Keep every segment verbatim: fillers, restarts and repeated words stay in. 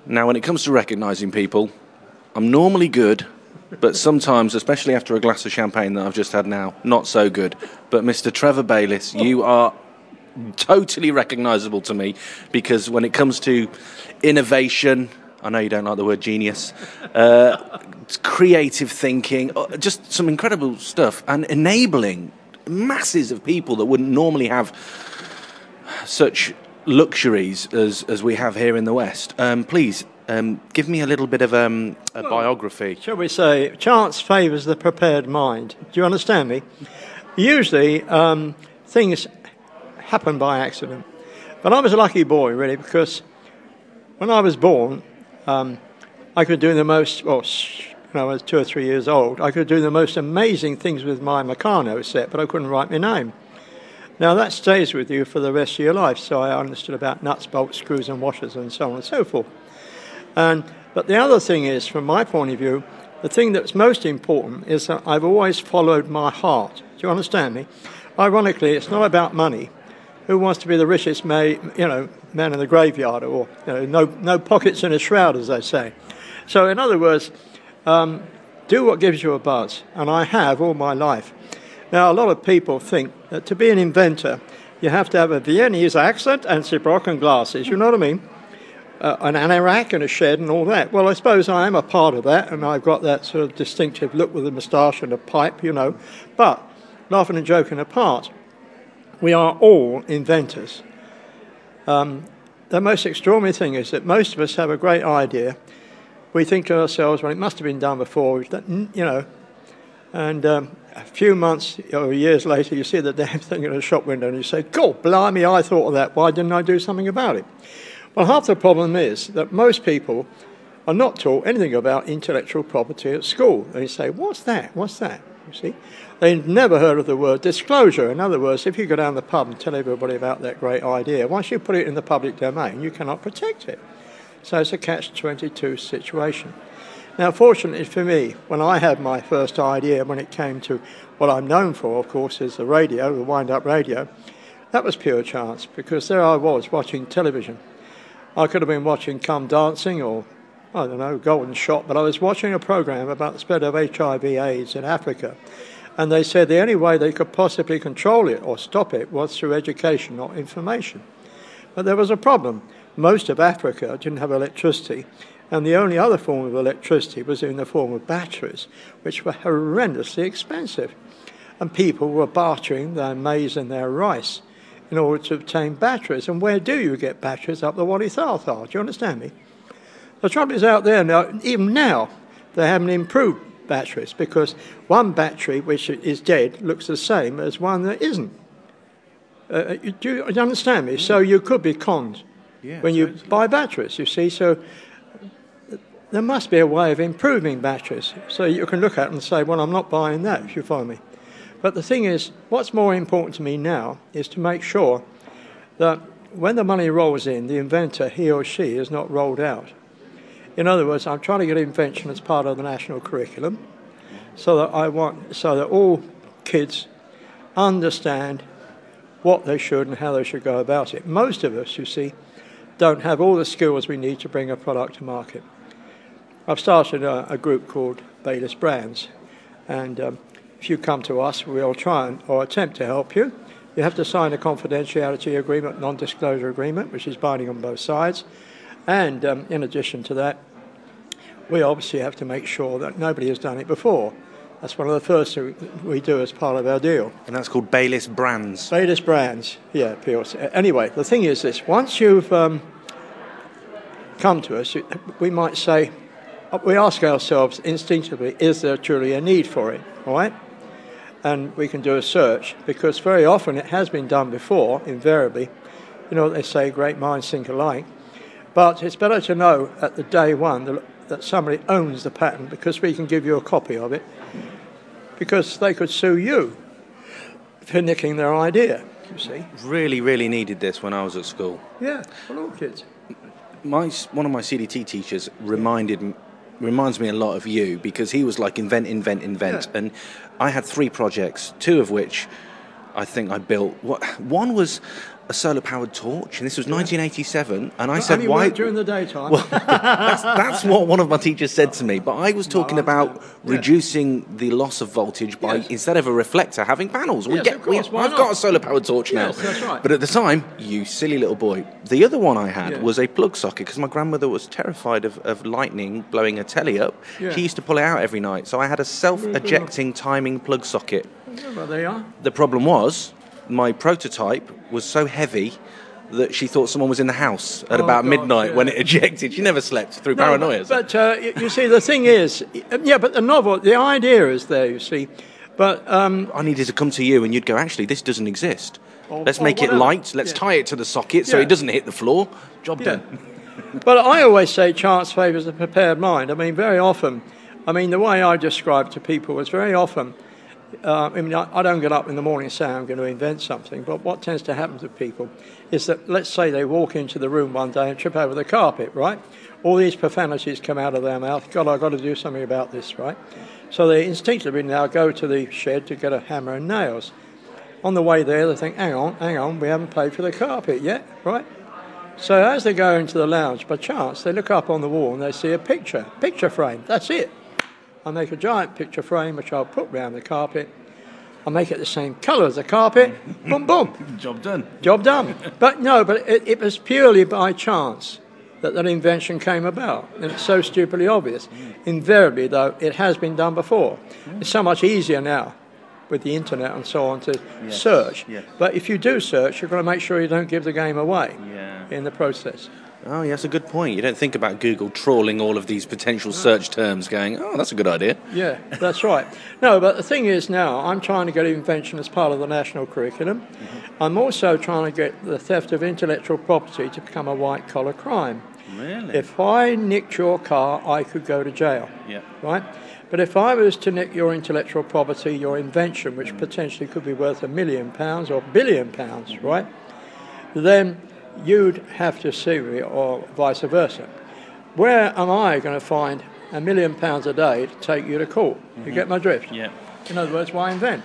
Now, when it comes to recognising people, I'm normally good, but sometimes, especially after a glass of champagne that I've just had now, not so good. But Mister Trevor Bayliss, you are totally recognisable to me, because when it comes to innovation, I know you don't like the word genius, uh, creative thinking, just some incredible stuff, and enabling masses of people that wouldn't normally have such luxuries as, as we have here in the West. Um, please, um, give me a little bit of um, a well, biography. Shall we say, chance favours the prepared mind. Do you understand me? Usually, um, things happen by accident. But I was a lucky boy, really, because when I was born, um, I could do the most, well, when I was two or three years old, I could do the most amazing things with my Meccano set, but I couldn't write my name. Now, that stays with you for the rest of your life, so I understood about nuts, bolts, screws and washers and so on and so forth. And, but the other thing is, from my point of view, the thing that's most important is that I've always followed my heart. Do you understand me? Ironically, it's not about money. Who wants to be the richest may, you know, man in the graveyard, or you know, no, no pockets in a shroud, as they say. So, in other words, um, do what gives you a buzz, and I have all my life. Now, a lot of people think that to be an inventor, you have to have a Viennese accent and Sibrocken glasses, you know what I mean? Uh, an anorak and a shed and all that. Well, I suppose I am a part of that, and I've got that sort of distinctive look with a moustache and a pipe, you know. But, laughing and joking apart, we are all inventors. Um, the most extraordinary thing is that most of us have a great idea. We think to ourselves, well, it must have been done before, you know, and um, a few months or years later, you see the damn thing in a shop window and you say, God, blimey, I thought of that. Why didn't I do something about it? Well, half the problem is that most people are not taught anything about intellectual property at school. They say, what's that? What's that? You see? They've never heard of the word disclosure. In other words, if you go down the pub and tell everybody about that great idea, once you put it in the public domain, you cannot protect it. So it's a catch twenty-two situation. Now, fortunately for me, when I had my first idea, when it came to what I'm known for, of course, is the radio, the wind-up radio, that was pure chance, because there I was watching television. I could have been watching Come Dancing or, I don't know, Golden Shot, but I was watching a program about the spread of H I V AIDS in Africa. And they said the only way they could possibly control it or stop it was through education, not information. But there was a problem. Most of Africa didn't have electricity, and the only other form of electricity was in the form of batteries, which were horrendously expensive. And people were bartering their maize and their rice in order to obtain batteries. And where do you get batteries? Up the Wadi Tharthar. Do you understand me? The trouble is out there now, even now, they haven't improved batteries, because one battery which is dead looks the same as one that isn't. Uh, do you understand me? So you could be conned yeah, when you totally. buy batteries, you see. So there must be a way of improving batteries, so you can look at it and say, well, I'm not buying that, if you follow me. But the thing is, what's more important to me now is to make sure that when the money rolls in, the inventor, he or she, is not rolled out. In other words, I'm trying to get invention as part of the national curriculum, so that I want, so that all kids understand what they should and how they should go about it. Most of us, you see, don't have all the skills we need to bring a product to market. I've started a, a group called Bayliss Brands, and um, if you come to us, we'll try and, or attempt to help you. You have to sign a confidentiality agreement, non-disclosure agreement, which is binding on both sides. And um, in addition to that, we obviously have to make sure that nobody has done it before. That's one of the first things we do as part of our deal. And that's called Bayliss Brands. Bayliss Brands, yeah. P L C. Anyway, the thing is this. Once you've um, come to us, we might say, we ask ourselves instinctively, is there truly a need for it, all right? And we can do a search, because very often it has been done before, invariably. You know what they say, great minds think alike. But it's better to know at the day one that, that somebody owns the patent, because we can give you a copy of it, because they could sue you for nicking their idea, you see. Really, really needed this when I was at school. Yeah, well, all kids. My, one of my C D T teachers reminded me, reminds me a lot of you, because he was like invent, invent, invent. Yeah. And I had three projects, two of which I think I built. One was a solar-powered torch, and this was nineteen eighty-seven, and I But said, only why... work during the daytime. Well, that's, that's what one of my teachers said to me, but I was talking No, about yeah. reducing the loss of voltage by, Yes. instead of a reflector, having panels. We Yes, get, of course, we, why I've not? got a solar-powered torch now. Yes, that's right. But at the time, you silly little boy, the other one I had Yeah. was a plug socket, because my grandmother was terrified of, of lightning blowing her telly up. Yeah. She used to pull it out every night, so I had a self-ejecting timing plug socket. Yeah, well, there you are. The problem was, my prototype was so heavy that she thought someone was in the house at Oh, about gosh, midnight yeah. when it ejected. She never slept through No, paranoia. But, but uh, you, you see, the thing is, yeah, but the novel, the idea is there, you see. But um, I needed to come to you and you'd go, actually, this doesn't exist. Or- Let's or make it whatever. light. Let's Yeah. tie it to the socket so Yeah. it doesn't hit the floor. Job Yeah. done. But I always say chance favours a prepared mind. I mean, very often, I mean, the way I describe to people is very often, uh, I mean, I, I don't get up in the morning and say I'm going to invent something, but what tends to happen to people is that, let's say they walk into the room one day and trip over the carpet, right? All these profanities come out of their mouth. God, I've got to do something about this, right? So they instinctively now go to the shed to get a hammer and nails. On the way there, they think, hang on, hang on, we haven't paid for the carpet yet, right? So as they go into the lounge, by chance, they look up on the wall and they see a picture, picture frame, that's it. I make a giant picture frame, which I'll put round the carpet. I make it the same colour as the carpet, boom, boom, Job done. job done. But no, but it, it was purely by chance that that invention came about. And it's so stupidly obvious. Invariably, though, it has been done before. It's so much easier now with the internet and so on to Yes, search. yes. But if you do search, you've got to make sure you don't give the game away Yeah. in the process. Oh, yeah, that's a good point. You don't think about Google trawling all of these potential search terms going, oh, that's a good idea. Yeah, that's right. No, but the thing is now, I'm trying to get invention as part of the national curriculum. Mm-hmm. I'm also trying to get the theft of intellectual property to become a white-collar crime. Really? If I nicked your car, I could go to jail. Yeah. Right? But if I was to nick your intellectual property, your invention, which potentially could be worth a million pounds or a billion pounds, mm-hmm. right, then you'd have to sue me or vice versa. Where am I going to find a million pounds a day to take you to court? Mm-hmm. You get my drift? Yeah. In other words, why invent?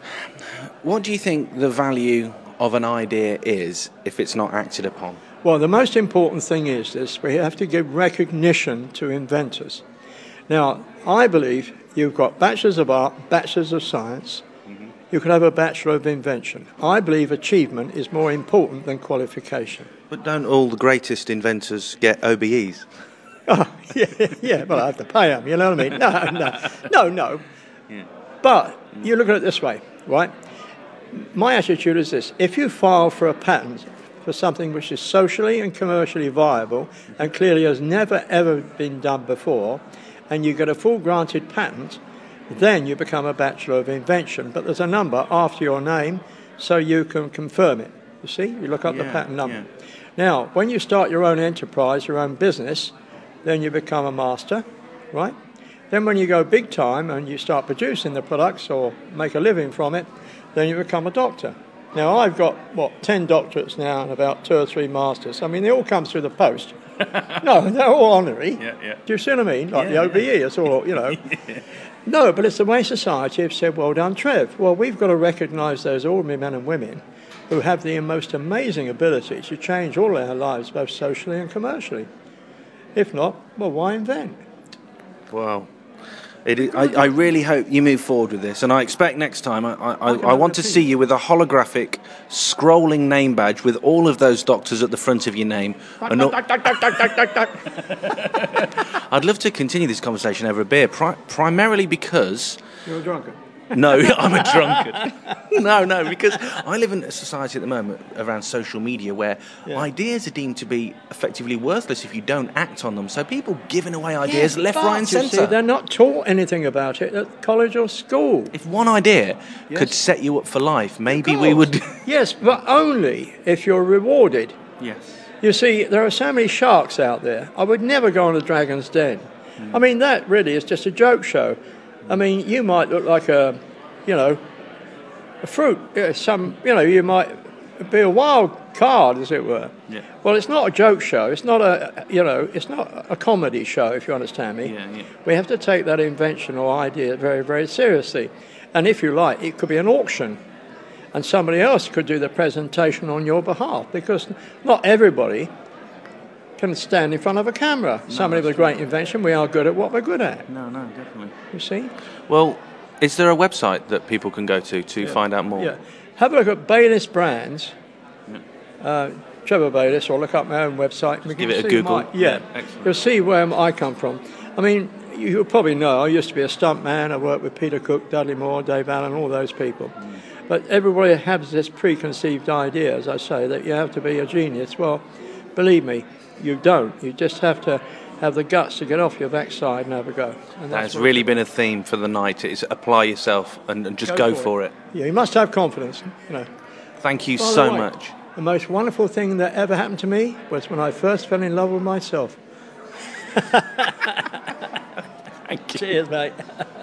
What do you think the value of an idea is if it's not acted upon? Well, the most important thing is this: we have to give recognition to inventors. Now, I believe you've got Bachelors of Art, Bachelors of Science, mm-hmm. you could have a Bachelor of Invention. I believe achievement is more important than qualification. But don't all the greatest inventors get O B Es? Oh, yeah, yeah, well, I have to pay them, you know what I mean? No, no, no, no. Yeah. But you look at it this way, right? My attitude is this: if you file for a patent for something which is socially and commercially viable and clearly has never ever been done before, and you get a full granted patent, then you become a Bachelor of Invention. But there's a number after your name so you can confirm it. You see? You look up Yeah, the patent number. yeah. Now, when you start your own enterprise, your own business, then you become a master, right? Then when you go big time and you start producing the products or make a living from it, then you become a doctor. Now, I've got, what, ten doctorates now and about two or three masters. I mean, they all come through the post. No, they're all honorary. Yeah, yeah. Do you see what I mean? Like Yeah, the O B E, it's all, you know. Yeah. No, but it's the way society have said, well done, Trev. Well, we've got to recognise those ordinary men and women who have the most amazing ability to change all our lives, both socially and commercially. If not, well, why invent? Wow. It is, I, I really hope you move forward with this, and I expect next time I, I, I want to see you with a holographic, scrolling name badge with all of those doctors at the front of your name. And all, I'd love to continue this conversation over a beer, pri- primarily because... You're a drunkard. No, I'm a drunkard. No, no, because I live in a society at the moment around social media where Yeah. ideas are deemed to be effectively worthless if you don't act on them. So people giving away ideas left, But, right and you see, centre. they're not taught anything about it at college or school. If one idea Yes. could set you up for life, maybe Of we course. would... Yes, but only if you're rewarded. Yes. You see, there are so many sharks out there. I would never go on a Dragon's Den. I mean, that really is just a joke show. I mean, you might look like a, you know, a fruit. Yeah, some, you know, you might be a wild card, as it were. Yeah. Well, it's not a joke show. It's not a, you know, it's not a comedy show, if you understand me. Yeah, yeah. We have to take that invention or idea very, very seriously. And if you like, it could be an auction. and somebody else could do the presentation on your behalf, because not everybody can stand in front of a camera. No, somebody with a great invention, we are good at what we're good at. No, no, definitely. You see? Well, is there a website that people can go to to Yeah. find out more? Yeah. Have a look at Bayliss Brands, uh, Trevor Bayliss, or look up my own website. and we give can it a see Google. my- yeah. Yeah, excellent. You'll see where I come from. I mean, you probably know I used to be a stunt man. I worked with Peter Cook, Dudley Moore, Dave Allen, all those people. Mm. But everybody has this preconceived idea, as I say, that you have to be a genius. Well, believe me, you don't. You just have to have the guts to get off your backside and have a go. And That has what- really been a theme for the night. Is apply yourself and, and just go, for it. Yeah, you must have confidence. You know. Thank you By the so way, much. The most wonderful thing that ever happened to me was when I first fell in love with myself. Thank you. Cheers, mate.